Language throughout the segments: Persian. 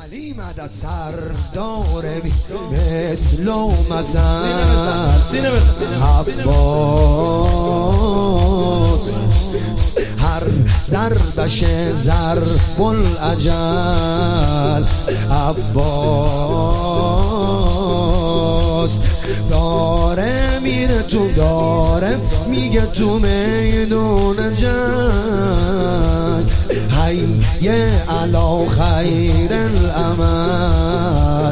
علی مدد سردار مثل و مثل عباس هر ضربش ضرب الاجل عباس داره میره تو داره میگه تو میدون جنگ حیه علا خیر الامل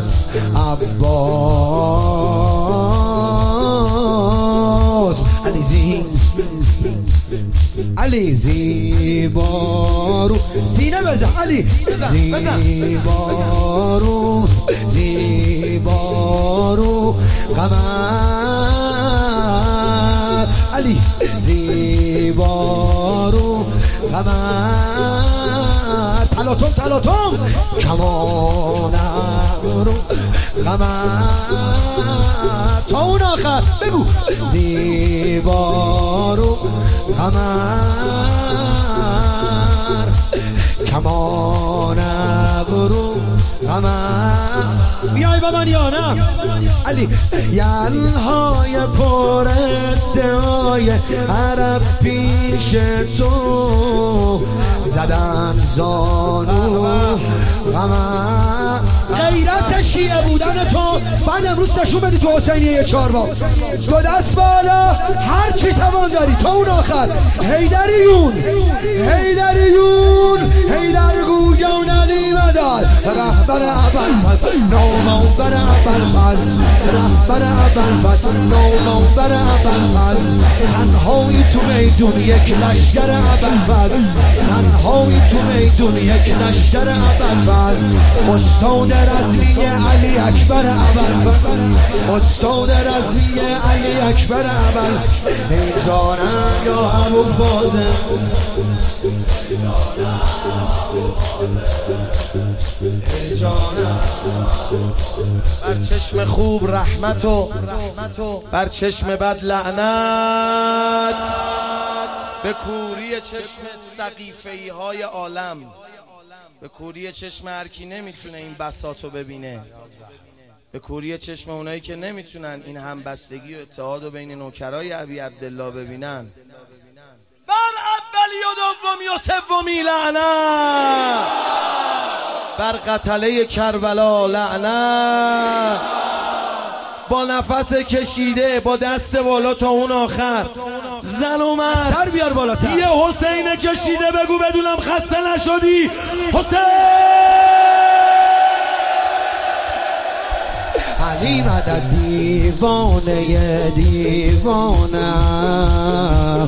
عباس علی زیبارو سینه بزن علی زیبارو قمر علی زیبارو قمر تلاتم کمانم رو قمر تا اون آخر بگو زیبارو قمر کمان ابرو قمر بیای با من یا نه علی یلهای پر ادعای عرب پیش تو زدن زانو قمر غیرت شیعه بودن تو بعد امروز نشون بدی تو حسینیه 4 با دو دست بالا هر چی توان داری تا اون آخر حیدریون حیدر گویان علی مدد رهبر ابوالفضل نومنور ابوالفضل رهبر ابوالفضل نومنور ابوالفضل تنهایی تو میدون یک لشکر ابوالفضل تنهایی تو میدون یک لشکر ابوالفضل استاد رضوی علی اکبر ابوالفضل استاد رضوی علی اکبر ابوالفضل ای جانم یا ابوالفضل ای جانم بر چشم خوب رحمت و بر چشم بد لعنت به کوری چشم سقیفه‌ای های عالم به کوری چشم هر کی نمیتونه این بساطو ببینه به کوری چشم اونایی که نمیتونن این همبستگی و اتحاد و بین نوکرای ابی عبدالله ببینن بر اولی و دومی و سومی لعنت بر قتله کربلا لعنت با نفس کشیده با دست بالا تا اون آخر زن و مرد سر بیار بالاتر یه حسین کشیده بگو بدونم خسته نشدی حسین علی مدد دیوانه دیوانم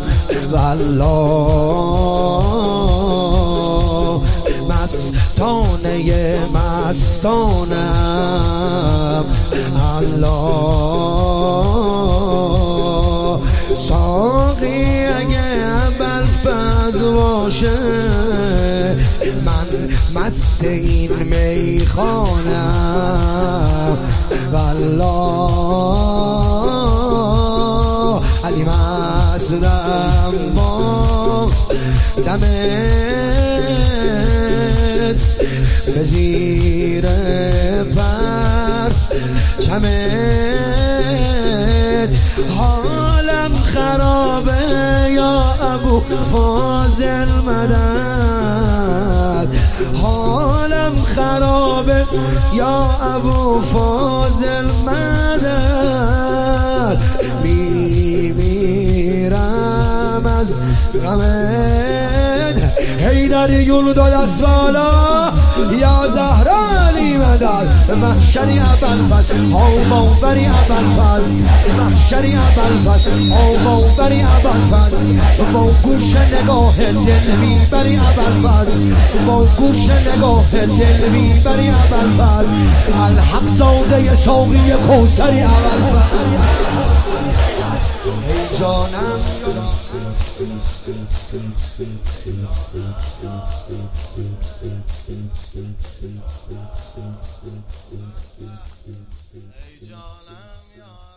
والله مستانه مستانم الله ساقی اگه ابوالفضل باشه من مست این میخانم والله علی مستم با دمت به زیر پر چمت حالم خرابه یا ابو فاضل مدد حالم خرابه یا ابو فاضل مدد میمیرم از غمت حیدریون دو دست بالا یا زهرا علی مدد محشری ابوالفضل منوری ابوالفضل محشری ابوالفضل منوری ابوالفضل با گوش نگاه دل میبری ابوالفضل با گوش نگاه دل میبری ابوالفضل الحق زاده ساقی کوثری ابوالفضل ای جانم ای جانم یا